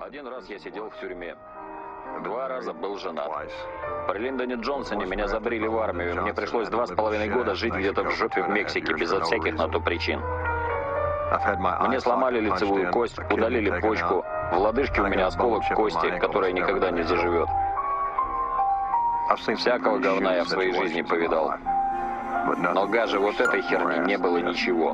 Один раз я сидел в тюрьме. 2 раза был женат. При Линдоне Джонсоне меня забрили в армию, и мне пришлось 2,5 года жить где-то в жопе в Мексике, безо всяких на то причин. Мне сломали лицевую кость, удалили почку, в лодыжке у меня осколок кости, которая никогда не заживет. Всякого говна я в своей жизни повидал. Но гаже вот этой херни не было ничего.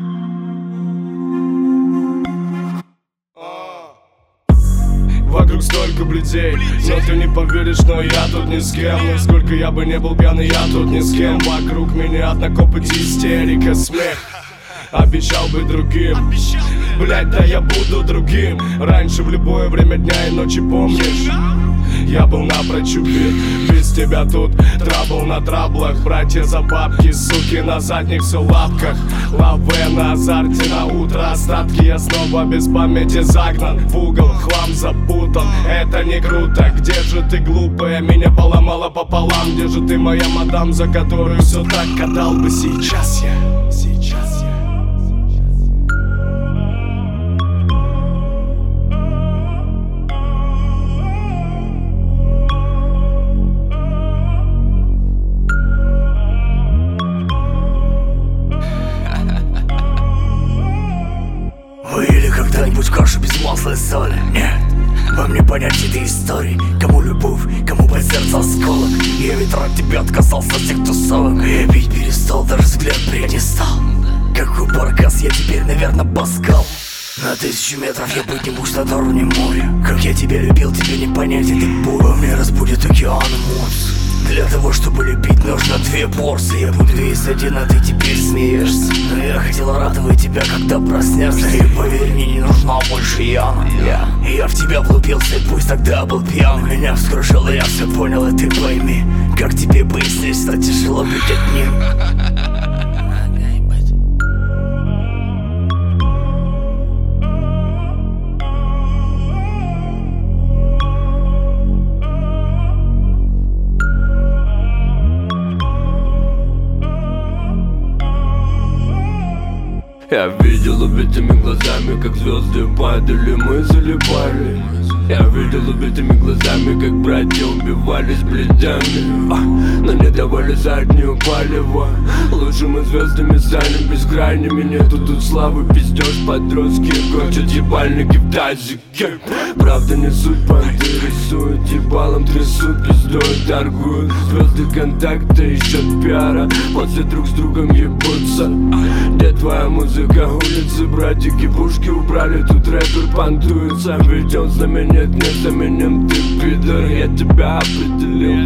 Вокруг столько блюдей, но ты не поверишь, но я тут ни с кем. Но сколько я бы не был пьяный, я тут ни с кем. Вокруг меня одна копоть, истерика, смех. Обещал быть другим, блять, да я буду другим. Раньше в любое время дня и ночи, помнишь? Я был напрочь убит, без тебя тут трабл на траблах. Братья за бабки, суки на задних все лапках. Лаве на азарте, на утро остатки. Я снова без памяти загнан в угол, хлам запутан. Это не круто, где же ты, глупая? Меня поломала пополам. Где же ты, моя мадам, за которую все так отдал бы сейчас я? Вы ели когда-нибудь кашу без масла и соли? Нет, вам не понять этой истории. Кому любовь, кому по сердцу осколок. Я ведь ради тебя отказался от всех тусовок. Я пить перестал, даже взгляд прежний не стал. Какой баркас, я теперь, наверное, баскал. На 1000 метров я поднимусь над уровнем моря. Как я тебя любил, тебе не понять этой боли. Во мне разбудит океан эмоций. Для того, чтобы любить, нужно 2 порции. Я буду весь один, а ты теперь смеешься. Но я хотел радовать тебя, когда проснешься. И поверь, мне не нужна больше Яна. Я в тебя влюбился, и пусть тогда был пьян. Меня вскружило, я все понял, и ты пойми. Как тебе пояснить, что тяжело быть одним. Я видел убитыми глазами, как звезды падали, мы залипали. Я видел убитыми глазами, как братья убивались бледями, но не давали заднюю палево. Лучшими звездами стали бескрайними. Нету тут славы, пиздёж, подростки кончат ебальники в тазике. Правда не суть, понты рисуют, ебалом трясут, пиздой торгуют. Звезды контакта ищут пиара, после друг с другом ебутся. Где твоя музыка, улицы, братики, пушки убрали, тут рэпер понтуется. Ведь он знаменит, незаменим, ты пидор, я тебя определил.